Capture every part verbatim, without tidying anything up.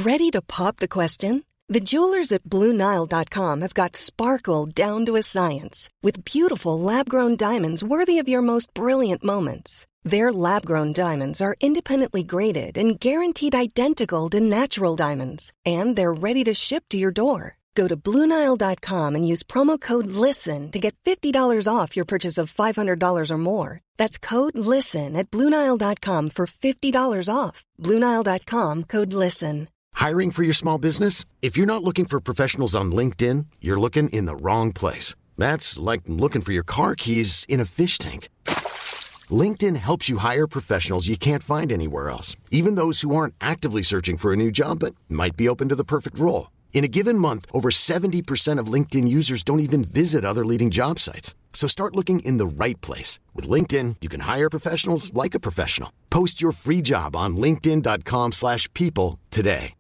Ready to pop the question? The jewelers at Blue Nile dot com have got sparkle down to a science with beautiful lab-grown diamonds worthy of your most brilliant moments. Their lab-grown diamonds are independently graded and guaranteed identical to natural diamonds, and they're ready to ship to your door. Go to Blue Nile dot com and use promo code LISTEN to get fifty dollars off your purchase of five hundred dollars or more. That's code LISTEN at Blue Nile dot com for fifty dollars off. Blue Nile dot com, code LISTEN. Hiring for your small business? If you're not looking for professionals on LinkedIn, you're looking in the wrong place. That's like looking for your car keys in a fish tank. LinkedIn helps you hire professionals you can't find anywhere else, even those who aren't actively searching for a new job but might be open to the perfect role. In a given month, over seventy percent of LinkedIn users don't even visit other leading job sites. So start looking in the right place. With LinkedIn, you can hire professionals like a professional. Post your free job on linkedin dot com slash people today.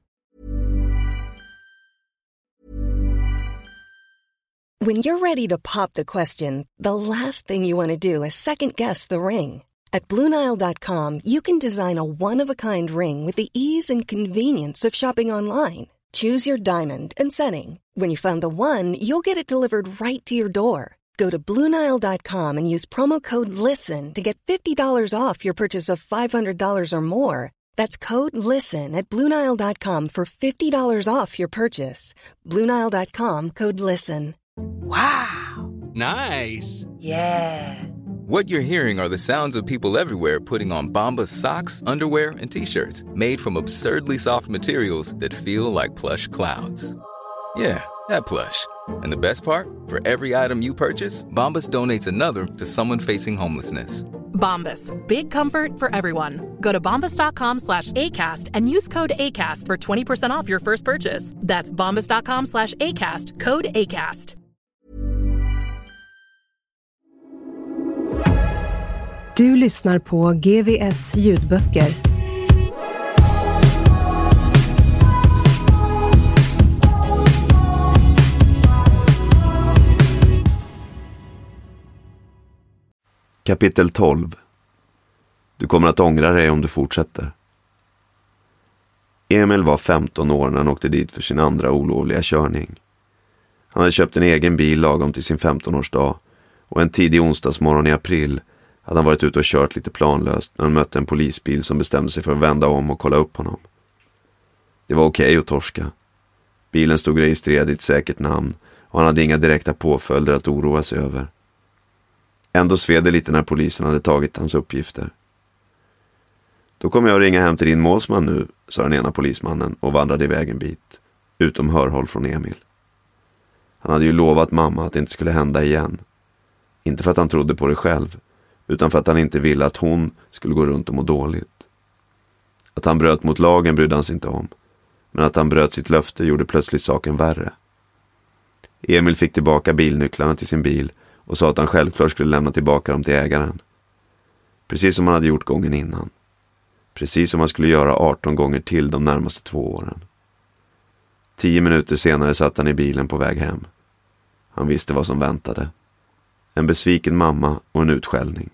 When you're ready to pop the question, the last thing you want to do is second-guess the ring. At Blue Nile dot com, you can design a one-of-a-kind ring with the ease and convenience of shopping online. Choose your diamond and setting. When you find the one, you'll get it delivered right to your door. Go to Blue Nile dot com and use promo code LISTEN to get fifty dollars off your purchase of five hundred dollars or more. That's code LISTEN at Blue Nile dot com for fifty dollars off your purchase. Blue Nile dot com, code LISTEN. Wow. Nice. Yeah. What you're hearing are the sounds of people everywhere putting on Bombas socks, underwear, and T-shirts made from absurdly soft materials that feel like plush clouds. Yeah, that plush. And the best part? For every item you purchase, Bombas donates another to someone facing homelessness. Bombas, big comfort for everyone. Go to bombas dot com slash ACAST and use code ACAST for twenty percent off your first purchase. That's bombas dot com slash ACAST, code ACAST. Du lyssnar på G V S ljudböcker. Kapitel tolv. Du kommer att ångra dig om du fortsätter. Emil var femton år när han åkte dit för sin andra olovliga körning. Han hade köpt en egen bil lagom till sin femtonårsdag, och en tidig onsdagsmorgon i april hade han varit ute och kört lite planlöst när han mötte en polisbil som bestämde sig för att vända om och kolla upp honom. Det var okej att torska. Bilen stod registrerad i ett säkert namn och han hade inga direkta påföljder att oroa sig över. Ändå sved det lite när polisen hade tagit hans uppgifter. Då kommer jag att ringa hem till din målsman nu, sa den ena polismannen och vandrade iväg en bit, utom hörhåll från Emil. Han hade ju lovat mamma att det inte skulle hända igen. Inte för att han trodde på det själv, utan för att han inte ville att hon skulle gå runt och må dåligt. Att han bröt mot lagen brydde han sig inte om, men att han bröt sitt löfte gjorde plötsligt saken värre. Emil fick tillbaka bilnycklarna till sin bil och sa att han självklart skulle lämna tillbaka dem till ägaren. Precis som han hade gjort gången innan. Precis som han skulle göra arton gånger till de närmaste två åren. Tio minuter senare satt han i bilen på väg hem. Han visste vad som väntade. En besviken mamma och en utskällning.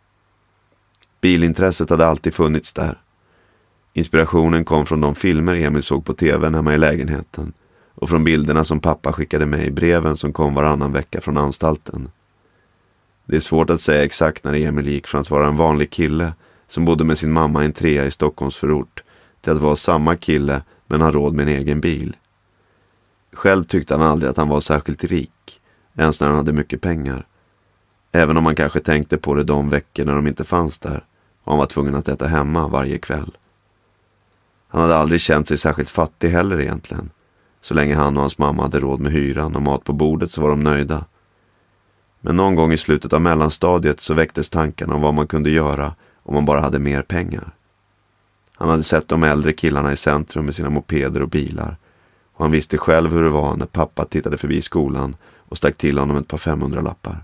Bilintresset hade alltid funnits där. Inspirationen kom från de filmer Emil såg på tvn hemma i lägenheten och från bilderna som pappa skickade med i breven som kom varannan vecka från anstalten. Det är svårt att säga exakt när Emil gick från att vara en vanlig kille som bodde med sin mamma i en trea i Stockholms förort till att vara samma kille men ha råd med en egen bil. Själv tyckte han aldrig att han var särskilt rik, ens när han hade mycket pengar. Även om han kanske tänkte på det de veckor när de inte fanns där och han var tvungen att äta hemma varje kväll. Han hade aldrig känt sig särskilt fattig heller egentligen. Så länge han och hans mamma hade råd med hyran och mat på bordet så var de nöjda. Men någon gång i slutet av mellanstadiet så väcktes tanken om vad man kunde göra om man bara hade mer pengar. Han hade sett de äldre killarna i centrum med sina mopeder och bilar. Och han visste själv hur det var när pappa tittade förbi skolan och stack till honom ett par femhundralappar.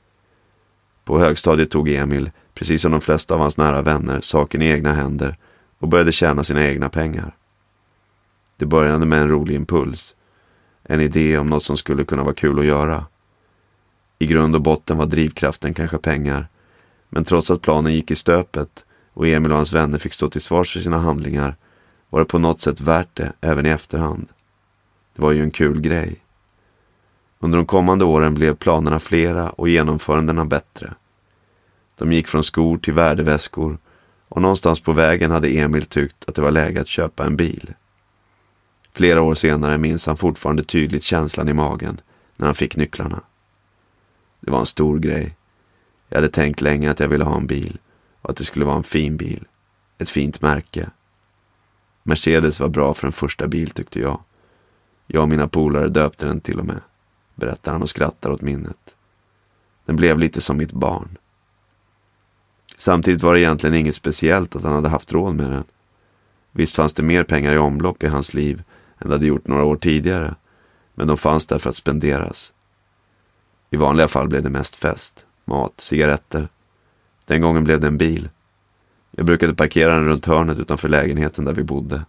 På högstadiet tog Emil, precis som de flesta av hans nära vänner, saken i egna händer och började tjäna sina egna pengar. Det började med en rolig impuls. En idé om något som skulle kunna vara kul att göra. I grund och botten var drivkraften kanske pengar. Men trots att planen gick i stöpet och Emil och hans vänner fick stå till svars för sina handlingar var det på något sätt värt det även i efterhand. Det var ju en kul grej. Under de kommande åren blev planerna flera och genomförandena bättre. De gick från skor till värdeväskor och någonstans på vägen hade Emil tyckt att det var läge att köpa en bil. Flera år senare minns han fortfarande tydligt känslan i magen när han fick nycklarna. Det var en stor grej. Jag hade tänkt länge att jag ville ha en bil och att det skulle vara en fin bil. Ett fint märke. Mercedes var bra för en första bil, tyckte jag. Jag och mina polare döpte den till och med, berättar han och skrattar åt minnet. Den blev lite som mitt barn. Samtidigt var det egentligen inget speciellt att han hade haft råd med den. Visst fanns det mer pengar i omlopp i hans liv än det hade gjort några år tidigare, men de fanns där för att spenderas. I vanliga fall blev det mest fest, mat, cigaretter. Den gången blev det en bil. Jag brukade parkera den runt hörnet utanför lägenheten där vi bodde.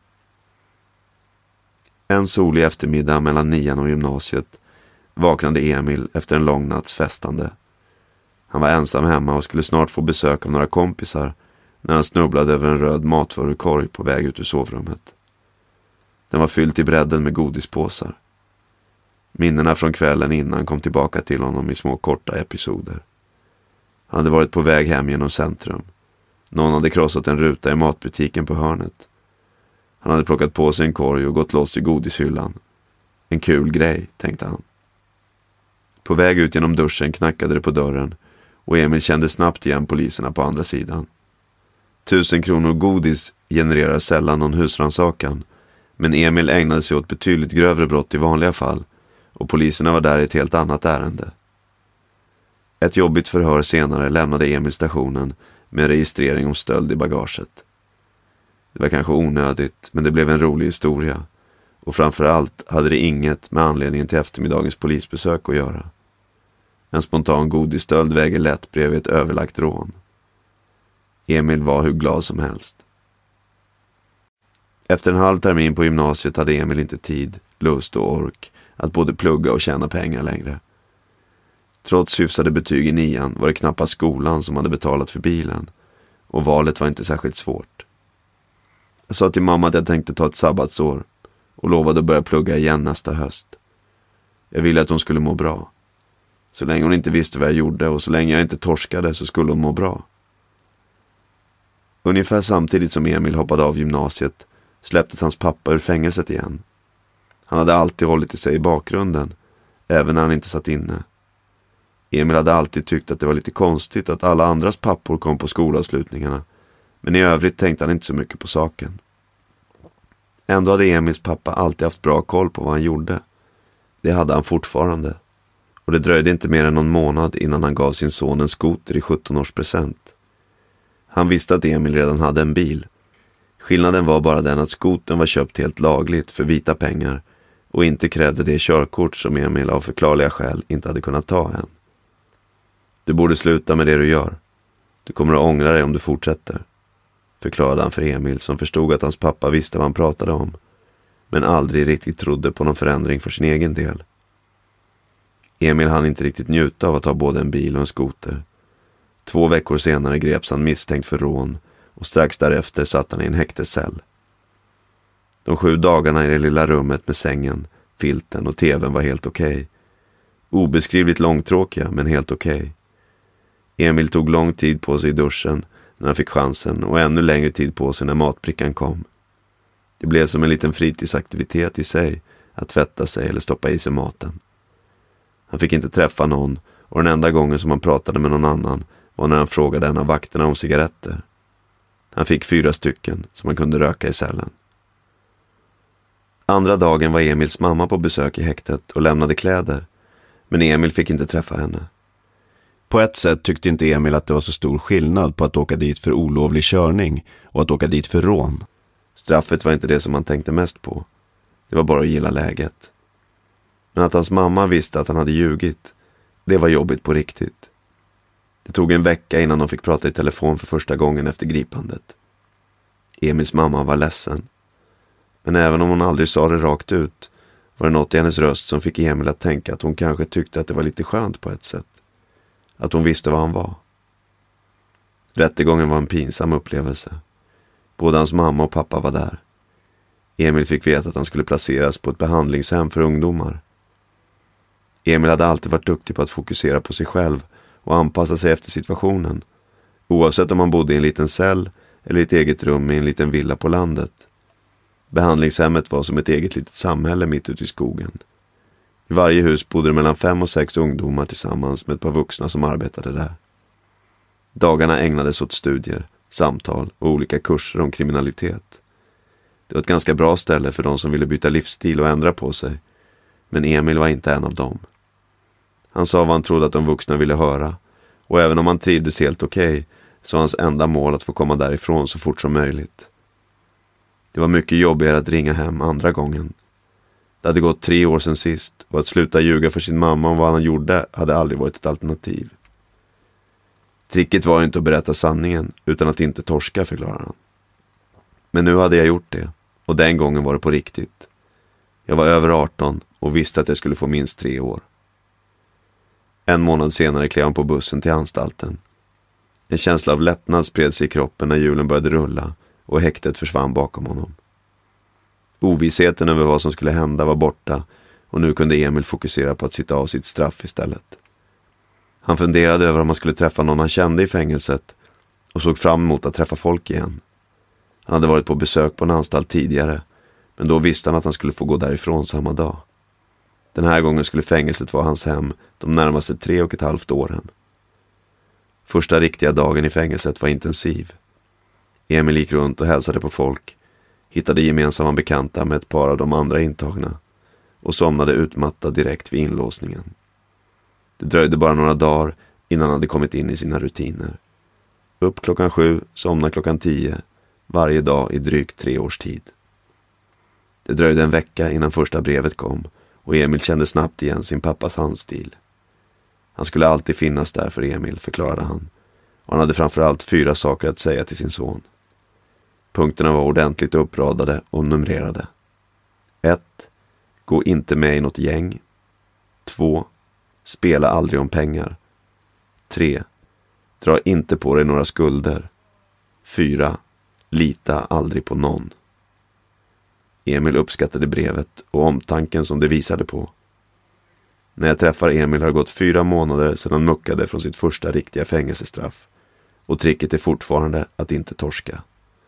En solig eftermiddag mellan nian och gymnasiet vaknade Emil efter en lång natts festande. Han var ensam hemma och skulle snart få besök av några kompisar när han snubblade över en röd matvarukorg på väg ut ur sovrummet. Den var fylld till bredden med godispåsar. Minnena från kvällen innan kom tillbaka till honom i små korta episoder. Han hade varit på väg hem genom centrum. Någon hade krossat en ruta i matbutiken på hörnet. Han hade plockat på sig en korg och gått loss i godishyllan. En kul grej, tänkte han. På väg ut genom duschen knackade det på dörren och Emil kände snabbt igen poliserna på andra sidan. Tusen kronor godis genererar sällan någon husrannsakan, men Emil ägnade sig åt betydligt grövre brott i vanliga fall och poliserna var där i ett helt annat ärende. Ett jobbigt förhör senare lämnade Emil stationen med registrering om stöld i bagaget. Det var kanske onödigt, men det blev en rolig historia. Och framförallt hade det inget med anledningen till eftermiddagens polisbesök att göra. En spontan godisstöld väger lätt bredvid ett överlagt rån. Emil var hur glad som helst. Efter en halv termin på gymnasiet hade Emil inte tid, lust och ork att både plugga och tjäna pengar längre. Trots hyfsade betyg i nian var det knappast skolan som hade betalat för bilen. Och valet var inte särskilt svårt. Jag sa till mamma att jag tänkte ta ett sabbatsår och lovade att börja plugga igen nästa höst. Jag ville att hon skulle må bra. Så länge hon inte visste vad jag gjorde och så länge jag inte torskade så skulle hon må bra. Ungefär samtidigt som Emil hoppade av gymnasiet släpptes hans pappa ur fängelset igen. Han hade alltid hållit i sig i bakgrunden, även när han inte satt inne. Emil hade alltid tyckt att det var lite konstigt att alla andras pappor kom på skolavslutningarna, men i övrigt tänkte han inte så mycket på saken. Ändå hade Emils pappa alltid haft bra koll på vad han gjorde. Det hade han fortfarande. Och det dröjde inte mer än någon månad innan han gav sin son en skoter i sjutton-årspresent. Han visste att Emil redan hade en bil. Skillnaden var bara den att skotern var köpt helt lagligt för vita pengar och inte krävde det körkort som Emil av förklarliga skäl inte hade kunnat ta än. Du borde sluta med det du gör. Du kommer att ångra dig om du fortsätter, förklarade han för Emil som förstod att hans pappa visste vad han pratade om, men aldrig riktigt trodde på någon förändring för sin egen del. Emil hann inte riktigt njuta av att ha både en bil och en skoter. Två veckor senare greps han misstänkt för rån och strax därefter satt han i en häktescell. De sju dagarna i det lilla rummet med sängen, filten och tvn var helt okej. Okay. Obeskrivligt långtråkiga, men helt okej. Okay. Emil tog lång tid på sig i duschen när han fick chansen och ännu längre tid på sig när matbrickan kom. Det blev som en liten fritidsaktivitet i sig att tvätta sig eller stoppa i sig maten. Han fick inte träffa någon och den enda gången som han pratade med någon annan var när han frågade en av vakterna om cigaretter. Han fick fyra stycken som han kunde röka i cellen. Andra dagen var Emils mamma på besök i häktet och lämnade kläder, men Emil fick inte träffa henne. På ett sätt tyckte inte Emil att det var så stor skillnad på att åka dit för olovlig körning och att åka dit för rån. Straffet var inte det som han tänkte mest på. Det var bara att gilla läget. Men att hans mamma visste att han hade ljugit, det var jobbigt på riktigt. Det tog en vecka innan de fick prata i telefon för första gången efter gripandet. Emils mamma var ledsen. Men även om hon aldrig sa det rakt ut var det något i hennes röst som fick Emil att tänka att hon kanske tyckte att det var lite skönt på ett sätt. Att hon visste vad han var. Rättegången var en pinsam upplevelse. Både hans mamma och pappa var där. Emil fick veta att han skulle placeras på ett behandlingshem för ungdomar. Emil hade alltid varit duktig på att fokusera på sig själv och anpassa sig efter situationen, oavsett om man bodde i en liten cell eller i ett eget rum i en liten villa på landet. Behandlingshemmet var som ett eget litet samhälle mitt ute i skogen. I varje hus bodde det mellan fem och sex ungdomar tillsammans med ett par vuxna som arbetade där. Dagarna ägnades åt studier, samtal och olika kurser om kriminalitet. Det var ett ganska bra ställe för de som ville byta livsstil och ändra på sig, men Emil var inte en av dem. Han sa vad han trodde att de vuxna ville höra, och även om han trivdes helt okej så var hans enda mål att få komma därifrån så fort som möjligt. Det var mycket jobbigare att ringa hem andra gången. Det hade gått tre år sedan sist och att sluta ljuga för sin mamma om vad han gjorde hade aldrig varit ett alternativ. Tricket var inte att berätta sanningen utan att inte torska, förklarar han. Men nu hade jag gjort det, och den gången var det på riktigt. Jag var över arton och visste att jag skulle få minst tre år. En månad senare klev han på bussen till anstalten. En känsla av lättnad spred sig i kroppen när hjulen började rulla och häktet försvann bakom honom. Ovissheten över vad som skulle hända var borta, och nu kunde Emil fokusera på att sitta av sitt straff istället. Han funderade över om han skulle träffa någon han kände i fängelset och såg fram emot att träffa folk igen. Han hade varit på besök på en anstalt tidigare, men då visste han att han skulle få gå därifrån samma dag. Den här gången skulle fängelset vara hans hem de närmaste tre och ett halvt åren. Första riktiga dagen i fängelset var intensiv. Emil gick runt och hälsade på folk, hittade gemensamma bekanta med ett par av de andra intagna och somnade utmattad direkt vid inlåsningen. Det dröjde bara några dagar innan han hade kommit in i sina rutiner. Upp klockan sju, somna klockan tio, varje dag i drygt tre års tid. Det dröjde en vecka innan första brevet kom, och Emil kände snabbt igen sin pappas handstil. Han skulle alltid finnas där för Emil, förklarade han, och han hade framförallt fyra saker att säga till sin son. Punkterna var ordentligt uppradade och numrerade. ett. Gå inte med i något gäng. två. Spela aldrig om pengar. tre. Dra inte på dig några skulder. fyra. Lita aldrig på någon. Emil uppskattade brevet och omtanken som det visade på. När jag träffar Emil har det gått fyra månader sedan han muckade från sitt första riktiga fängelsestraff, och tricket är fortfarande att inte torska.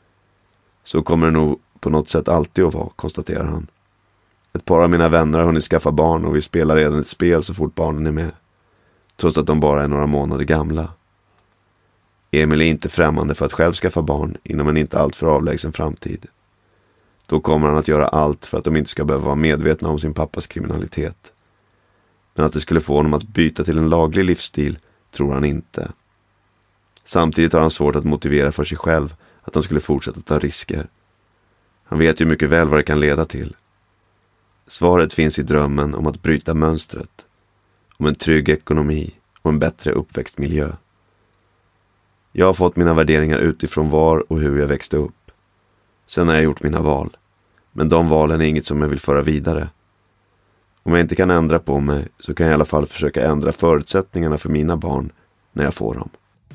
Så kommer det nog på något sätt alltid att vara, konstaterar han. Ett par av mina vänner har hunnit skaffa barn och vi spelar redan ett spel så fort barnen är med, trots att de bara är några månader gamla. Emil är inte främmande för att själv skaffa barn inom en inte alltför avlägsen framtid. Då kommer han att göra allt för att de inte ska behöva vara medvetna om sin pappas kriminalitet. Men att det skulle få honom att byta till en laglig livsstil tror han inte. Samtidigt har han svårt att motivera för sig själv att han skulle fortsätta ta risker. Han vet ju mycket väl vad det kan leda till. Svaret finns i drömmen om att bryta mönstret, om en trygg ekonomi och en bättre uppväxtmiljö. Jag har fått mina värderingar utifrån var och hur jag växte upp. Sen har jag gjort mina val, men de valen är inget som jag vill föra vidare. Om jag inte kan ändra på mig så kan jag i alla fall försöka ändra förutsättningarna för mina barn när jag får dem.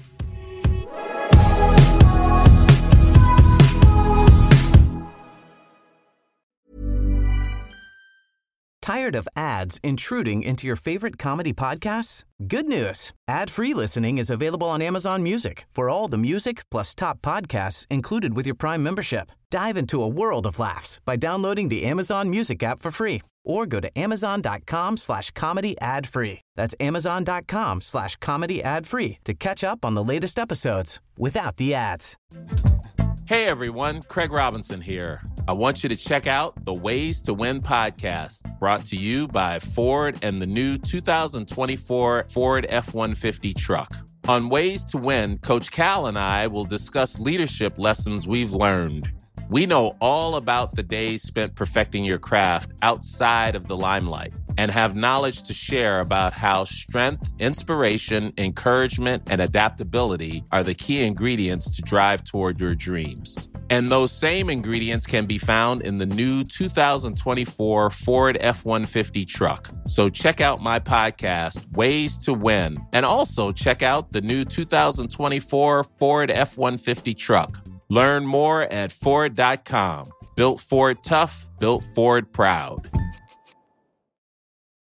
Tired of ads intruding into your favorite comedy podcasts? Good news. Ad-free listening is available on Amazon Music for all the music plus top podcasts included with your Prime membership. Dive into a world of laughs by downloading the Amazon Music app for free or go to amazon.com slash comedy ad free. That's amazon.com slash comedy ad free to catch up on the latest episodes without the ads. Hey everyone, Craig Robinson here. I want you to check out the Ways to Win podcast, brought to you by Ford and the new two thousand twenty-four Ford F one fifty truck. On Ways to Win, Coach Cal and I will discuss leadership lessons we've learned. We know all about the days spent perfecting your craft outside of the limelight and have knowledge to share about how strength, inspiration, encouragement, and adaptability are the key ingredients to drive toward your dreams. And those same ingredients can be found in the new two thousand twenty-four Ford F one fifty truck. So check out my podcast, Ways to Win, and also check out the new two thousand twenty-four Ford F one fifty truck. Learn more at Ford dot com. Built Ford tough, built Ford proud.